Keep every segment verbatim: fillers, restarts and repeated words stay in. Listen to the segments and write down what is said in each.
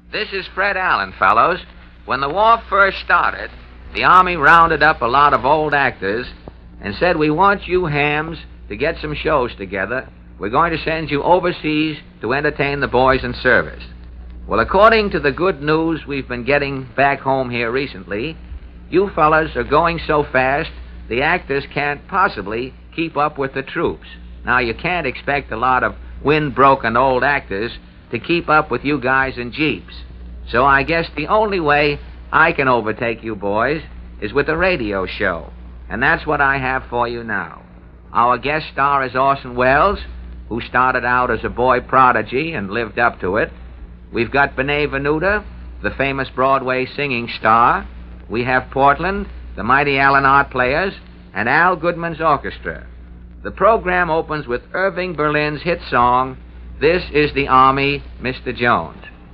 This is Fred Allen, fellows. When the war first started, the Army rounded up a lot of old actors and said, we want you hams to get some shows together. We're going to send you overseas to entertain the boys in service. Well, according to the good news we've been getting back home here recently, you fellas are going so fast, the actors can't possibly keep up with the troops. Now, you can't expect a lot of wind-broken old actors to keep up with you guys in jeeps. So I guess the only way I can overtake you boys is with a radio show. And that's what I have for you now. Our guest star is Orson Welles, who started out as a boy prodigy and lived up to it. We've got Benet Venuta, the famous Broadway singing star. We have Portland, the mighty Allen Art Players, and Al Goodman's orchestra. The program opens with Irving Berlin's hit song, This is the Army, Mister Jones.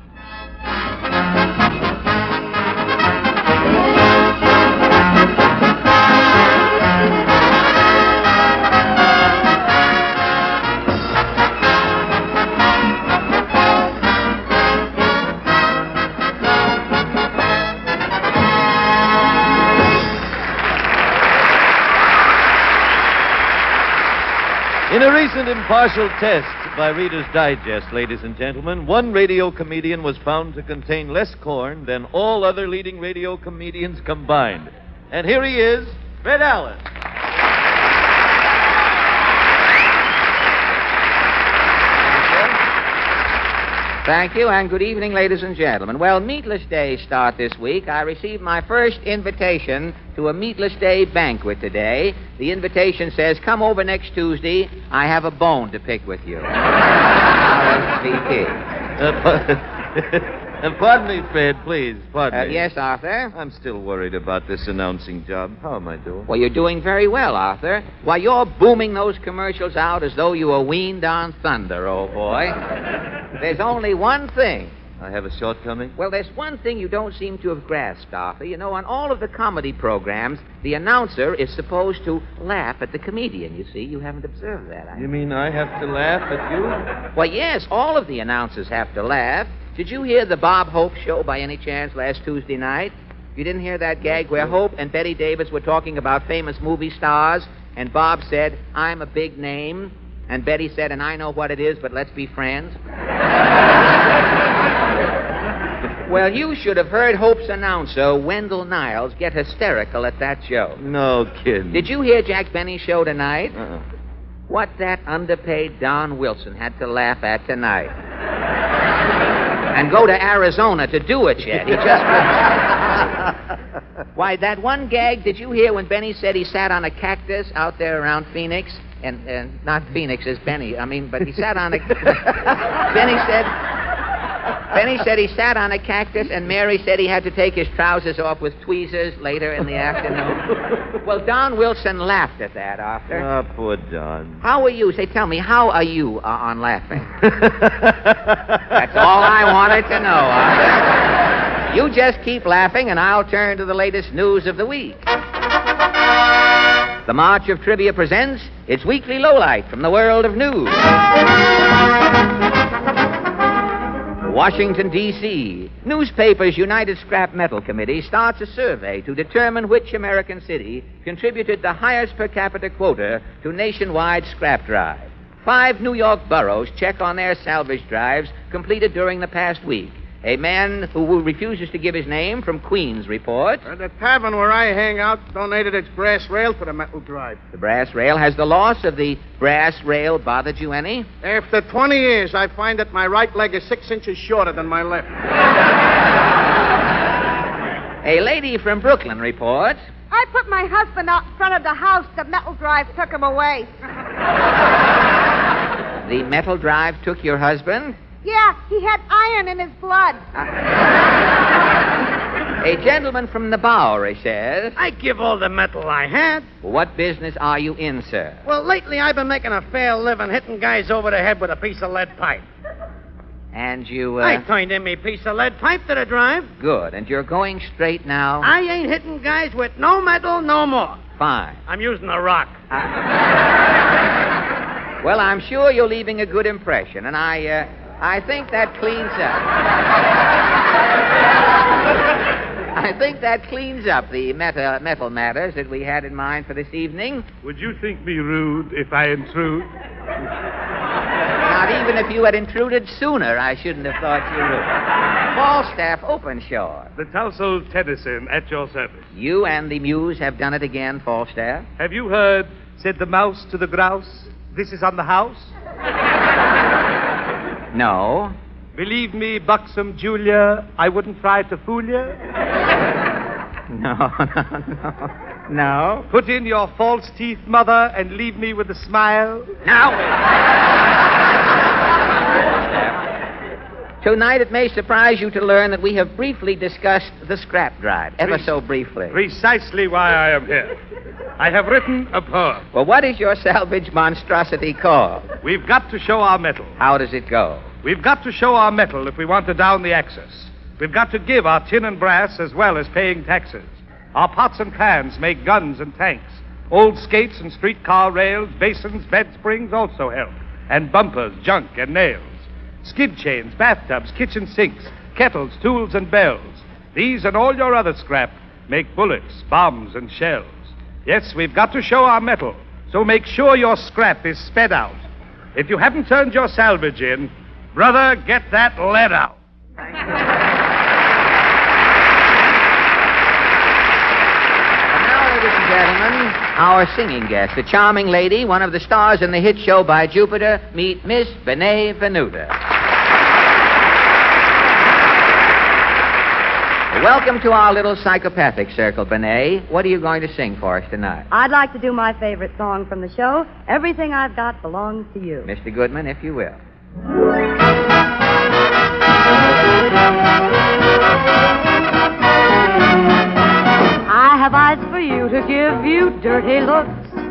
In a recent impartial test by Reader's Digest, ladies and gentlemen, one radio comedian was found to contain less corn than all other leading radio comedians combined. And here he is, Fred Allen. Thank you, and good evening, ladies and gentlemen. Well, Meatless Days start this week. I received my first invitation to a Meatless Day banquet today. The invitation says, come over next Tuesday. I have a bone to pick with you. R S V P. Uh, pardon me, Fred, please. Pardon Uh, me. yes, Arthur? I'm still worried about this announcing job. How am I doing? Well, you're doing very well, Arthur. Why, you're booming those commercials out as though you were weaned on thunder, old boy. There's only one thing. I have a shortcoming? Well, there's one thing you don't seem to have grasped, Arthur. You know, on all of the comedy programs, the announcer is supposed to laugh at the comedian. You see, you haven't observed that. I... You mean I have to laugh at you? Well, yes, all of the announcers have to laugh. Did you hear the Bob Hope show by any chance last Tuesday night? You didn't hear that gag where Hope and Betty Davis were talking about famous movie stars, and Bob said, I'm a big name, and Betty said, and I know what it is, but let's be friends? Well, you should have heard Hope's announcer, Wendell Niles, get hysterical at that show. No kidding. Did you hear Jack Benny's show tonight? Uh-uh. What that underpaid Don Wilson had to laugh at tonight. And go to Arizona to do it yet. He just... Why, that one gag, did you hear when Benny said he sat on a cactus out there around Phoenix? And, and not Phoenix, as Benny. I mean, but he sat on a... Benny said... Benny said he sat on a cactus, and Mary said he had to take his trousers off with tweezers later in the afternoon. Well, Don Wilson laughed at that, Arthur. Ah, poor Don. How are you? Say, tell me, how are you uh, on laughing? That's all I wanted to know, Arthur. You just keep laughing, and I'll turn to the latest news of the week. The March of Trivia presents its weekly lowlight from the world of news. Washington, D C Newspapers United Scrap Metal Committee starts a survey to determine which American city contributed the highest per capita quota to nationwide scrap drive. Five New York boroughs check on their salvage drives completed during the past week. A man who refuses to give his name from Queens reports. Uh, the tavern where I hang out donated its brass rail for the metal drive. The brass rail. Has the loss of the brass rail bothered you any? After twenty years, I find that my right leg is six inches shorter than my left. A lady from Brooklyn reports. I put my husband out in front of the house. The metal drive took him away. The metal drive took your husband? Yeah, he had iron in his blood. A gentleman from the Bowery says... I give all the metal I had. What business are you in, sir? Well, lately I've been making a fair living hitting guys over the head with a piece of lead pipe. And you, uh... I turned in me piece of lead pipe to the drive. Good. And you're going straight now? I ain't hitting guys with no metal no more. Fine. I'm using a rock. Uh... Well, I'm sure you're leaving a good impression, and I, uh... I think that cleans up. I think that cleans up the meta, metal matters that we had in mind for this evening. Would you think me rude if I intrude? Not even if you had intruded sooner, I shouldn't have thought you rude. Falstaff, Openshaw. The tousled Tennyson at your service. You and the muse have done it again, Falstaff. Have you heard, said the mouse to the grouse, this is on the house? No. Believe me, buxom Julia, I wouldn't try to fool you. No, no, no. No. Put in your false teeth, mother, and leave me with a smile. Now. Tonight it may surprise you to learn that we have briefly discussed the scrap drive, ever Pre- so briefly. Precisely why I am here. I have written a poem. Well, what is your salvage monstrosity called? We've got to show our mettle. How does it go? We've got to show our mettle if we want to down the Axis. We've got to give our tin and brass as well as paying taxes. Our pots and pans make guns and tanks. Old skates and streetcar rails, basins, bed springs also help. And bumpers, junk, and nails. Skid chains, bathtubs, kitchen sinks, kettles, tools, and bells. These and all your other scrap make bullets, bombs, and shells. Yes, we've got to show our mettle, so make sure your scrap is sped out. If you haven't turned your salvage in, brother, get that lead out. Gentlemen, our singing guest, the charming lady, one of the stars in the hit show By Jupiter, meet Miss Benet Venuta. Welcome to our little psychopathic circle, Benet. What are you going to sing for us tonight? I'd like to do my favorite song from the show, Everything I've Got Belongs to You. Mister Goodman, if you will. I have eyes for you to give you dirty looks.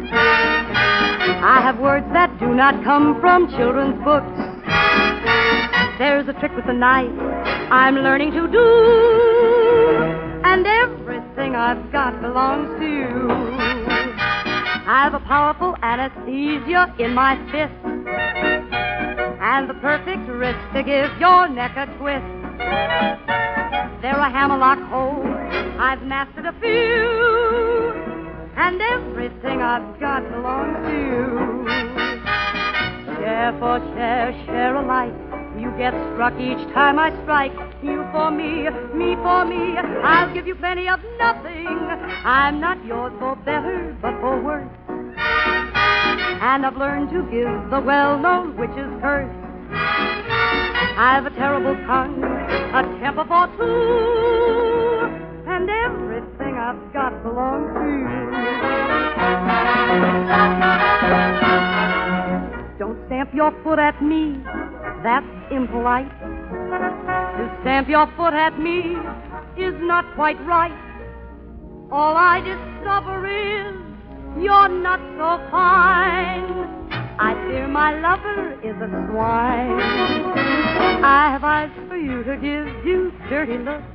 I have words that do not come from children's books. There's a trick with the knife I'm learning to do, and everything I've got belongs to you. I have a powerful anesthesia in my fist, and the perfect wrist to give your neck a twist. There are hammerlock holes, I've mastered a few, and everything I've got belongs to you. Share for share, share alike. You get struck each time I strike. You for me, me for me. I'll give you plenty of nothing. I'm not yours for better, but for worse. And I've learned to give the well-known witch's curse. I've a terrible tongue, a temper for two, and everything I've got belongs to you. Don't stamp your foot at me, that's impolite. To stamp your foot at me is not quite right. All I discover is you're not so fine. I fear my lover is a swine. I have eyes for you to give you dirty looks.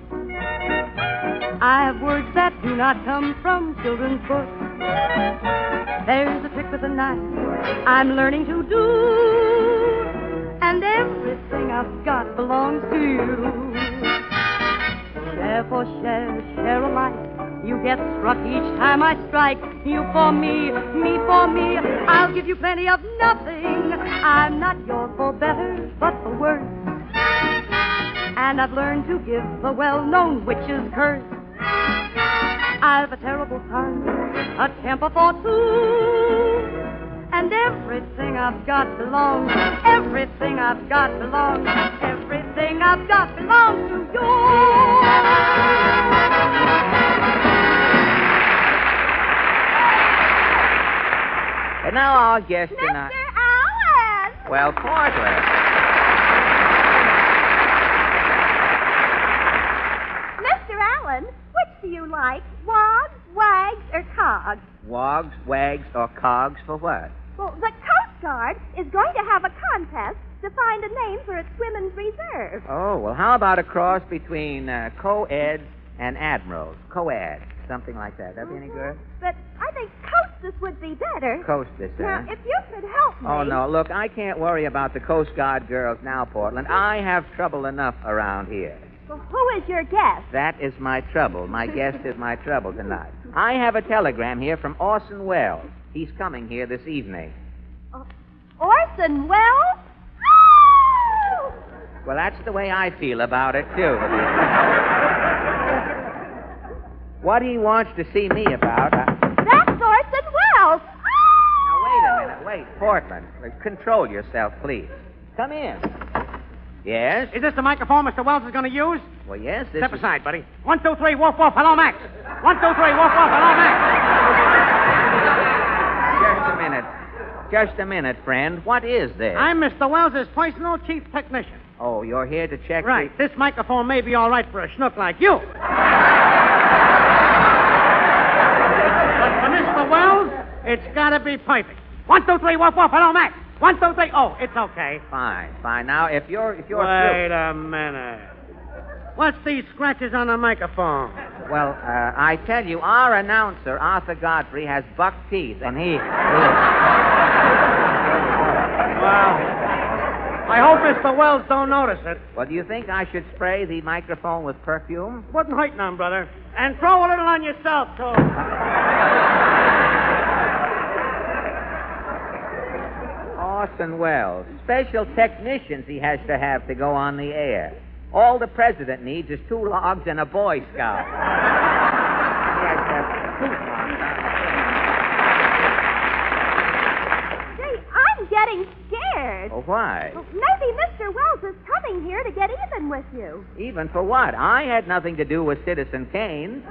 I have words that do not come from children's books. There's a trick with a knife I'm learning to do, and everything I've got belongs to you. Share for share, share alike. You get struck each time I strike. You for me, me for me. I'll give you plenty of nothing. I'm not yours for better, but for worse. And I've learned to give the well-known witch's curse. I've a terrible tongue, a temper for two, and everything I've got belongs. Everything I've got belongs. Everything I've got belongs to you. And now our guest Mister tonight. Allen! Well, Portland. Mister Allen, which do you like, wogs, wags, or cogs? Wogs, wags, or cogs for what? Well, the Coast Guard is going to have a contest to find a name for its women's reserve. Oh, well, how about a cross between uh, co-eds and admirals? Co-ed, something like that. That'd be any good? But I think Coast hostess would be better. Hostess, huh? Now, if you could help me. Oh, no. Look, I can't worry about the Coast Guard girls now, Portland. I have trouble enough around here. Well, who is your guest? That is my trouble. My guest is my trouble tonight. I have a telegram here from Orson Welles. He's coming here this evening. Uh, Orson Welles? Oh! Well, that's the way I feel about it, too. What he wants to see me about... Uh... That's Orson Welles! Now, wait a minute. Wait, Portland. Control yourself, please. Come in. Yes? Is this the microphone Mister Wells is going to use? Well, yes, this Step is... aside, buddy. One, two, three, woof, woof. Hello, Max. One, two, three, woof, woof. Hello, Max. Just a minute. Just a minute, friend. What is this? I'm Mister Wells' personal chief technician. Oh, you're here to check Right. the... This microphone may be all right for a schnook like you. But for Mister Wells, it's got to be perfect. One, two, three, woof, woof. Hello, Max. One, two, three. Oh, it's okay. Fine, fine. Now, if you're... If you're Wait through... a minute. What's these scratches on the microphone? Well, uh, I tell you, our announcer, Arthur Godfrey, has buck teeth, and he... he... Well, I hope Mister Wells don't notice it. Well, do you think I should spray the microphone with perfume? Wouldn't hurt none, brother. And throw a little on yourself, too. Orson Welles. Special technicians he has to have to go on the air. All the president needs is two logs and a Boy Scout. He has to have two logs. Gee, I'm getting scared. Well, why? Well, maybe Mister Wells is coming here to get even with you. Even for what? I had nothing to do with Citizen Kane.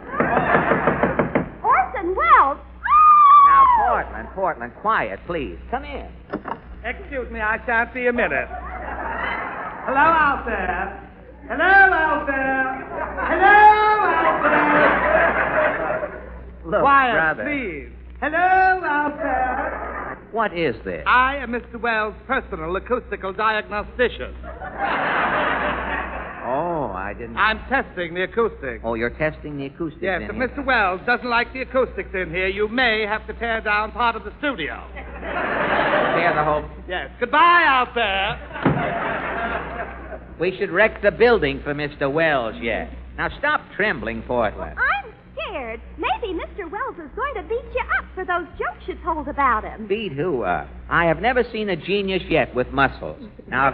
Orson Welles? Now, Portland, Portland, quiet, please. Come in. Excuse me, I shan't be a minute. Hello out there. Hello out there. Hello out there. Look, Quiet, brother. please. Hello out there. What is this? I am Mister Wells' personal acoustical diagnostician. Oh, I didn't... I'm testing the acoustics. Oh, you're testing the acoustics Yes, in if here. Mister Wells doesn't like the acoustics in here, you may have to tear down part of the studio. Tear the whole... Yes. Goodbye out there. We should wreck the building for Mister Wells yet. Now, stop trembling, Portland. I'm scared. Maybe Mister Wells is going to beat you up for those jokes you told about him. Beat who up? I have never seen a genius yet with muscles. Now...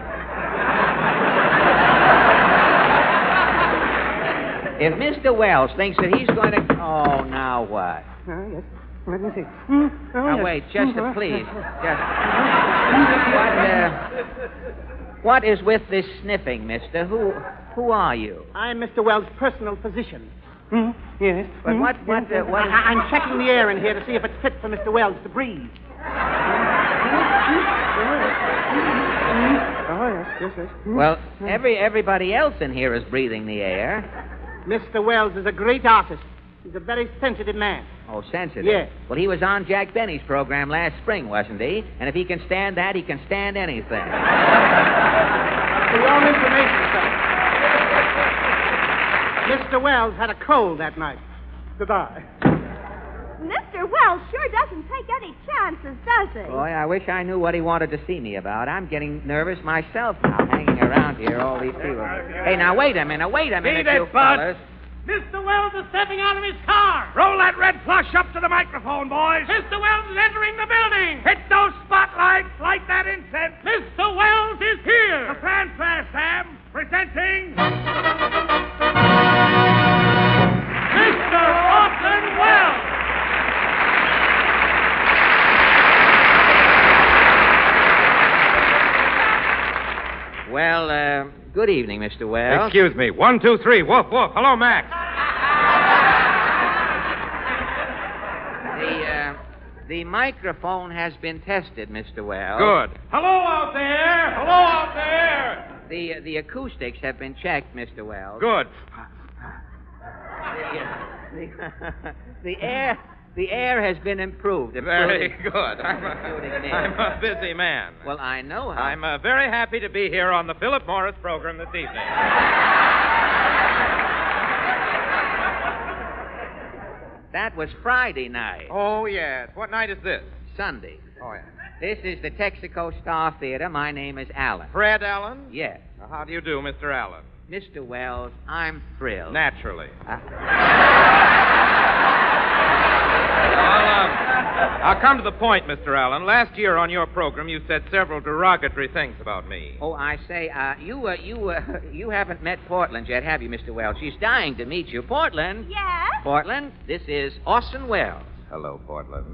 If Mister Wells thinks that he's going to... Oh, now what? Oh, yes. Let me see. Hmm? Oh, Now, yes. wait, just a please. Just... What, uh... What is with this sniffing, mister? Who who are you? I'm Mister Wells' personal physician. Hmm? Yes. But Hmm? what- what, Yes, uh, what I, is- I'm checking the air in here to see if it's fit for Mister Wells to breathe. Oh, yes, yes, yes. Hmm? Well, every everybody else in here is breathing the air. Mister Wells is a great artist. He's a very sensitive man. Oh, sensitive. Yes. Well, he was on Jack Benny's program last spring, wasn't he? And if he can stand that, he can stand anything. For your own information, sir. Mister Wells had a cold that night. Goodbye. Mister Wells sure doesn't take any chances, does he? Boy, I wish I knew what he wanted to see me about. I'm getting nervous myself now, hanging around here, all these people. Hey, now, wait a minute, wait a minute, Beat it, you Bud. fellas. Mister Wells is stepping out of his car. Roll that red plush up to the microphone, boys. Mister Wells is entering the building. Hit those spotlights, light that incense. Mister Wells is here. The fanfare, Sam. Presenting... Mister Orson Welles. Well, uh, good evening, Mister Wells. Excuse me. One, two, three. Woof, woof. Hello, Max. The, uh, the microphone has been tested, Mister Wells. Good. Hello out there. Hello out there. The, uh, the acoustics have been checked, Mister Wells. Good. The, uh, the, the air... The air has been improved. Very including- good. I'm a, including I'm air. a busy man. Well, I know how. I'm uh, very happy to be here on the Philip Morris program this evening. That was Friday night. Oh, yes. What night is this? Sunday. Oh, yeah. This is the Texaco Star Theater. My name is Allen. Fred Allen? Yes. Well, how do you do, Mister Allen? Mister Wells, I'm thrilled. Naturally. Uh, I'll, um, I'll come to the point, Mister Allen. Last year on your program, you said several derogatory things about me. oh, I say, uh, you, uh, you, uh, you haven't met Portland yet, have you, Mister Wells? She's dying to meet you. Portland? Yes? Portland, this is Orson Welles. Hello, Portland.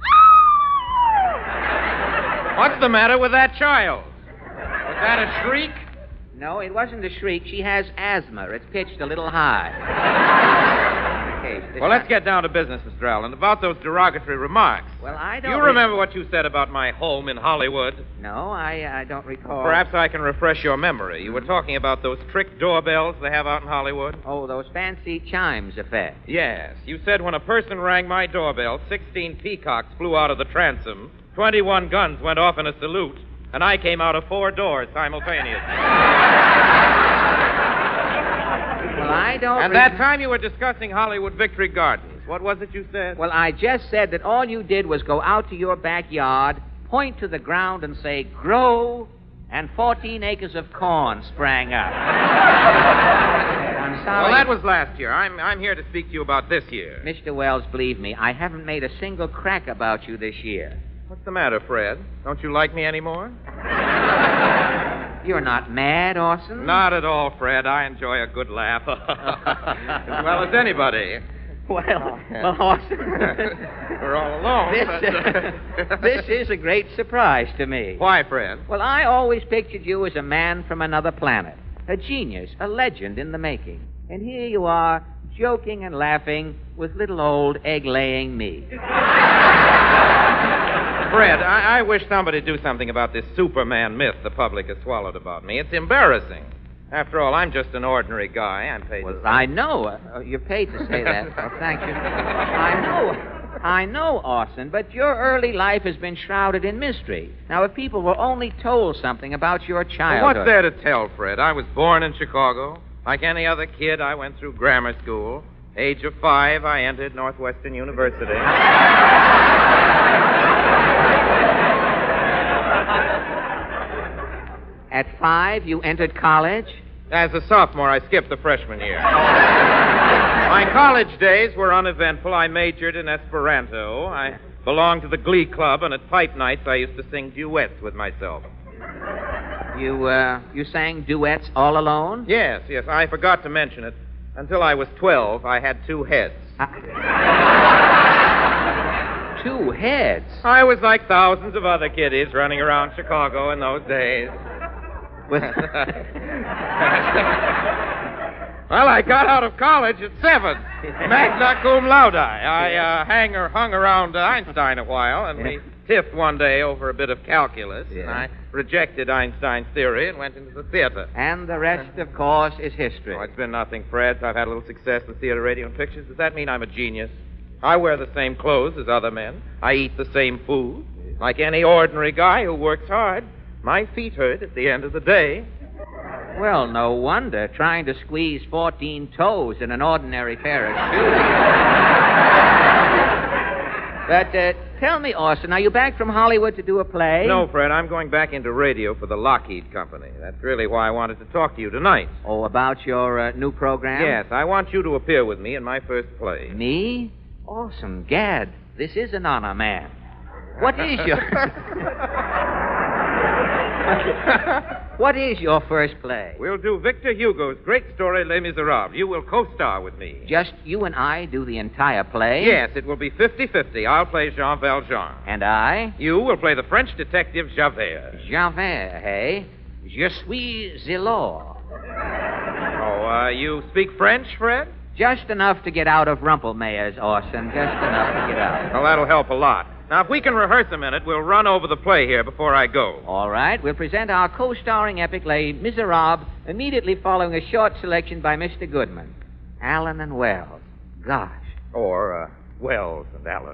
What's the matter with that child? Was that a shriek? No, it wasn't a shriek. She has asthma. It's pitched a little high. Okay, this Well, let's time- get down to business, Mister Allen. About those derogatory remarks. Well, I Do don't... you remember what you said about my home in Hollywood? No, I, I don't recall. Perhaps I can refresh your memory. You were talking about those trick doorbells they have out in Hollywood. Oh, those fancy chimes affair. Yes. You said when a person rang my doorbell, sixteen peacocks flew out of the transom, twenty-one guns went off in a salute, and I came out of four doors simultaneously. Well, I don't... And re- that time you were discussing Hollywood Victory Gardens. What was it you said? Well, I just said that all you did was go out to your backyard, point to the ground, and say, grow, and fourteen acres of corn sprang up. I'm sorry. Well, that was last year. I'm, I'm here to speak to you about this year. Mister Wells, believe me, I haven't made a single crack about you this year. What's the matter, Fred? Don't you like me anymore? You're not mad, Orson? Not at all, Fred. I enjoy a good laugh. As well as anybody. Well, well, Orson. We're all alone. This, but- this is a great surprise to me. Why, Fred? Well, I always pictured you as a man from another planet, a genius, a legend in the making. And here you are, joking and laughing with little old egg-laying me. Fred, I, I wish somebody'd do something about this Superman myth the public has swallowed about me. It's embarrassing. After all, I'm just an ordinary guy. I'm paid Well, to... I know. Uh, you're paid to say that. Well, thank you. I know. I know, Orson, but your early life has been shrouded in mystery. Now, if people were only told something about your Well, childhood... what's there to tell, Fred? I was born in Chicago. Like any other kid, I went through grammar school. Age of five, I entered Northwestern University. At five, you entered college? As a sophomore, I skipped the freshman year. My college days were uneventful. I majored in Esperanto. I belonged to the Glee Club, and at pipe nights, I used to sing duets with myself. You, uh, you sang duets all alone? Yes, yes, I forgot to mention it. Until I was twelve, I had two heads. Two heads? I was like thousands of other kiddies running around Chicago in those days. With... Well, I got out of college at seven. Magna cum laude. I uh, hang or hung around uh, Einstein a while, and we tiffed one day over a bit of calculus, Yeah. and I rejected Einstein's theory and went into the theater. And the rest, of course, is history. Oh, it's been nothing, Fred. I've had a little success in theater, radio, and pictures. Does that mean I'm a genius? I wear the same clothes as other men. I eat the same food. Like any ordinary guy who works hard, my feet hurt at the end of the day. Well, no wonder, trying to squeeze fourteen toes in an ordinary pair of shoes. But uh, tell me, Orson, are you back from Hollywood to do a play? No, Fred, I'm going back into radio for the Lockheed Company. That's really why I wanted to talk to you tonight. Oh, about your uh, new program? Yes, I want you to appear with me in my first play. Me? Awesome. Gad, this is an honor, man. What is your... What is your first play? We'll do Victor Hugo's great story, Les Miserables. You will co-star with me. Just you and I do the entire play? Yes, it will be fifty-fifty. I'll play Jean Valjean. And I? You will play the French detective Javert. Javert, hey? Je suis the law. Oh, uh, you speak French, Fred? Just enough to get out of Rumpelmayer's, Orson. Just enough to get out. Well, that'll help a lot. Now, if we can rehearse a minute, we'll run over the play here before I go. All right. We'll present our co-starring epic, Les Miserables, immediately following a short selection by Mister Goodman. Allen and Wells. Gosh. Or, uh, Wells and Allen.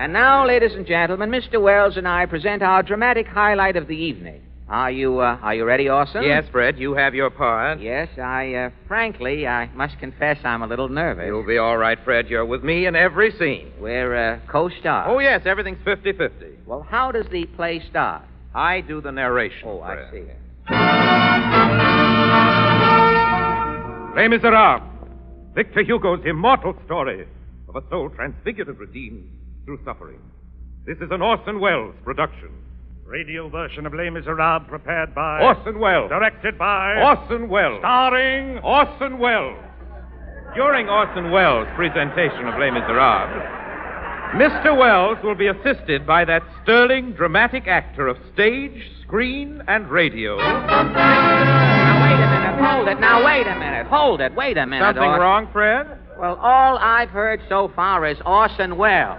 And now, ladies and gentlemen, Mister Wells and I present our dramatic highlight of the evening. Are you, uh, are you ready, Orson? Yes, Fred, you have your part. Yes, I, uh, frankly, I must confess I'm a little nervous. You'll be all right, Fred. You're with me in every scene. We're, uh, co-stars. Oh, yes, everything's fifty-fifty. Well, how does the play start? I do the narration. Oh, Fred. I see. Les Miserables, Victor Hugo's immortal story of a soul transfigured and redeemed through suffering. This is an Orson Welles production. Radio version of Les Miserables prepared by... Orson Welles. Directed by... Orson Welles. Starring Orson Welles. During Orson Welles' presentation of Les Miserables, Mister Welles will be assisted by that sterling dramatic actor of stage, screen, and radio. Now, wait a minute. Hold it. Now, wait a minute. Hold it. Wait a minute. Something Orson. wrong, Fred? Well, all I've heard so far is Orson Welles.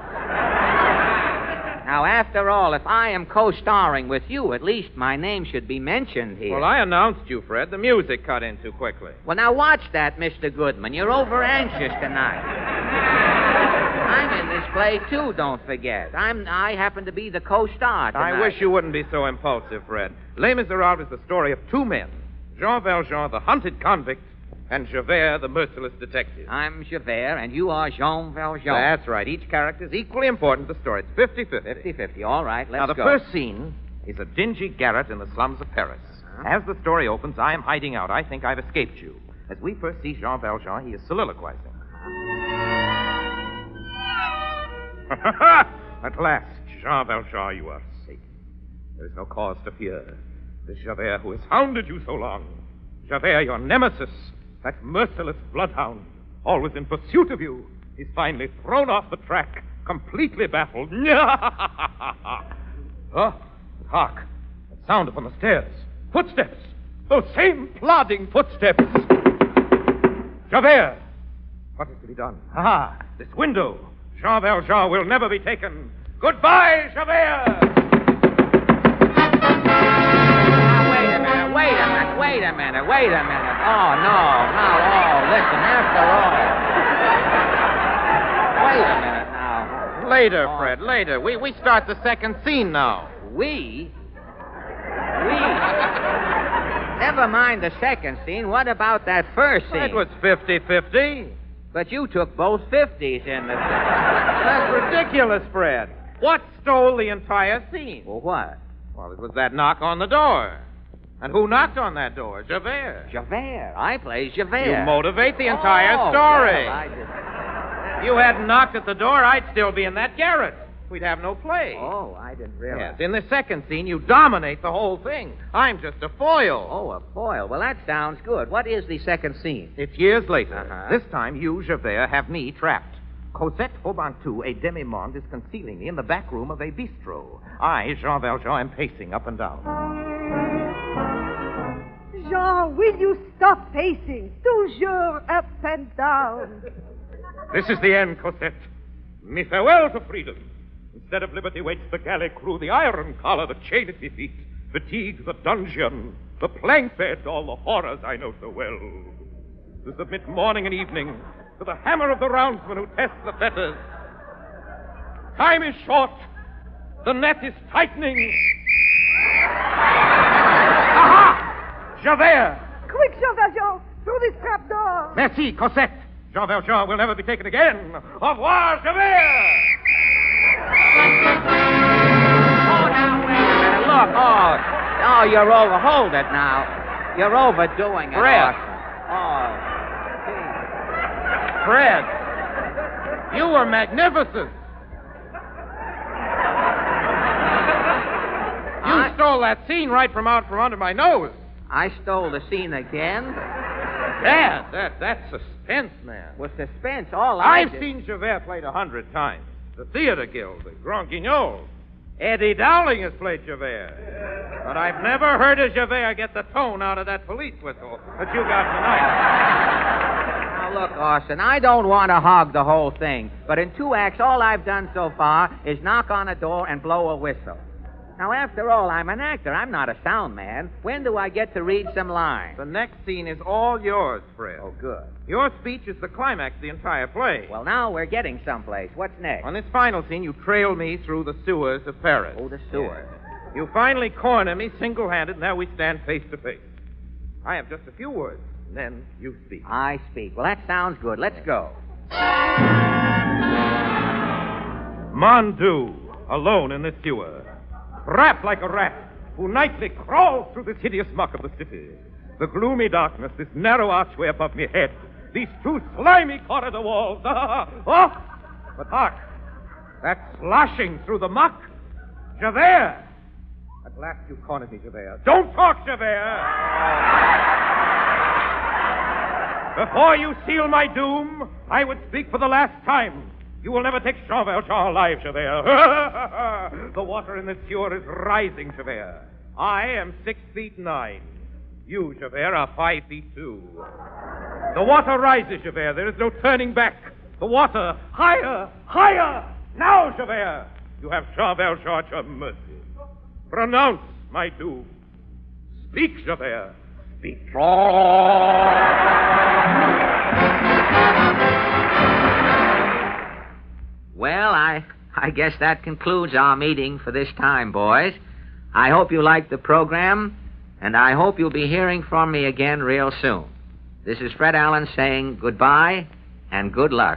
Now, after all, if I am co-starring with you, at least my name should be mentioned here. Well, I announced you, Fred. The music cut in too quickly. Well, now watch that, Mister Goodman. You're over-anxious tonight. I'm in this play, too, don't forget. I'm, I happen to be the co-star tonight. I wish you wouldn't be so impulsive, Fred. Les Miserables is the story of two men. Jean Valjean, the hunted convict, and Javert, the merciless detective. I'm Javert, and you are Jean Valjean. That's right. Each character is equally important to the story. It's fifty-fifty. fifty-fifty. All right, let's Now, the go. first scene is a dingy garret in the slums of Paris. Uh-huh. As the story opens, I am hiding out. I think I've escaped you. As we first see Jean Valjean, he is soliloquizing. At last, Jean Valjean, you are safe. There is no cause to fear. This Javert who has hounded you so long. Javert, your nemesis, that merciless bloodhound, always in pursuit of you, is finally thrown off the track, completely baffled. Oh, hark. That sound upon the stairs. Footsteps. Those same plodding footsteps. Javert! What is to be done? Ah, this window. Jean Valjean will never be taken. Goodbye, Javert! Now, wait a minute, wait a minute, wait a minute, wait a minute. Oh, no, no, oh, listen, after all. Wait a minute now. Later, Oh. Fred, later. We, we start the second scene now. We? We? Never mind the second scene. What about that first scene? It was fifty-fifty. But you took both fifties in the... That's ridiculous, Fred. What stole the entire scene? Well, what? Well, it was that knock on the door. And who knocked on that door? Javert. Javert. I play Javert. You motivate the entire Oh, story. well, I just... If you hadn't knocked at the door, I'd still be in that garret. We'd have no play. Oh, I didn't realize. Yes, in the second scene, you dominate the whole thing. I'm just a foil. Oh, a foil. Well, that sounds good. What is the second scene? It's years later. Uh-huh. This time, you, Javert, have me trapped. Cosette Aubantou, a demi-monde, is concealing me in the back room of a bistro. I, Jean Valjean, am pacing up and down. Jean, will you stop pacing? Toujours up and down. This is the end, Cosette. Me farewell to freedom. Instead of liberty waits the galley crew, the iron collar, the chain at my feet, fatigue, the dungeon, the plank bed, all the horrors I know so well. To submit morning and evening to the hammer of the roundsman who tests the fetters. Time is short. The net is tightening. Aha! Javert! Quick, Jean Valjean, through this trap door. Merci, Cosette. Jean Valjean will never be taken again. Au revoir, Javert! Oh, now, wait a minute. Look, oh, oh, you're over. Hold it now. You're overdoing it, Fred. Orson. Oh, Fred, you were magnificent. You I- stole that scene right from out from under my nose. I stole the scene again. Dad, that, that's suspense, man. With suspense, all I I've did- seen Javert played a hundred times. The Theater Guild, the Grand Guignol. Eddie Dowling has played Javert. But I've never heard a Javert get the tone out of that police whistle that you got tonight. Now, look, Orson, I don't want to hog the whole thing, but in two acts, all I've done so far is knock on a door and blow a whistle. Now, after all, I'm an actor. I'm not a sound man. When do I get to read some lines? The next scene is all yours, Fred. Oh, good. Your speech is the climax of the entire play. Well, now we're getting someplace. What's next? On this final scene, you trail me through the sewers of Paris. Oh, the sewer. You finally corner me single-handed, and now we stand face to face. I have just a few words, and then you speak. I speak. Well, that sounds good. Let's go. Mondu, alone in the sewer, trapped like a rat, who nightly crawls through this hideous muck of the city. The gloomy darkness, this narrow archway above me head, these two slimy corridor walls. Oh! But hark! That sloshing through the muck. Javert! At last you cornered me, Javert. Don't talk, Javert! Before you seal my doom, I would speak for the last time. You will never take Jean Valjean alive, Javert. The water in the sewer is rising, Javert. I am six feet nine. You, Javert, are five feet two. The water rises, Javert. There is no turning back. The water, higher, higher. Now, Javert, you have Jean Valjean at your mercy. Pronounce my doom. Speak, Javert. Speak. Well, I, I guess that concludes our meeting for this time, boys. I hope you liked the program, and I hope you'll be hearing from me again real soon. This is Fred Allen saying goodbye and good luck.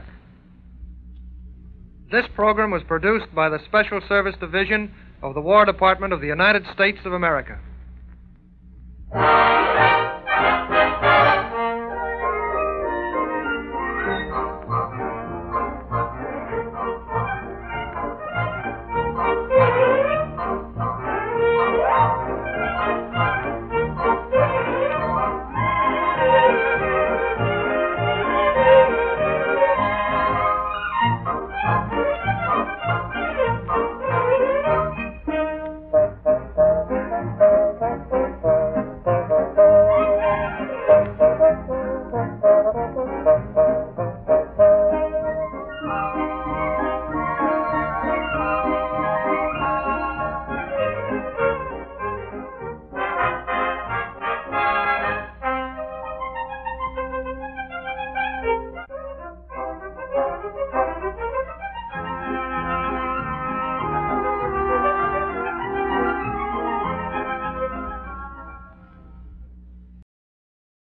This program was produced by the Special Service Division of the War Department of the United States of America.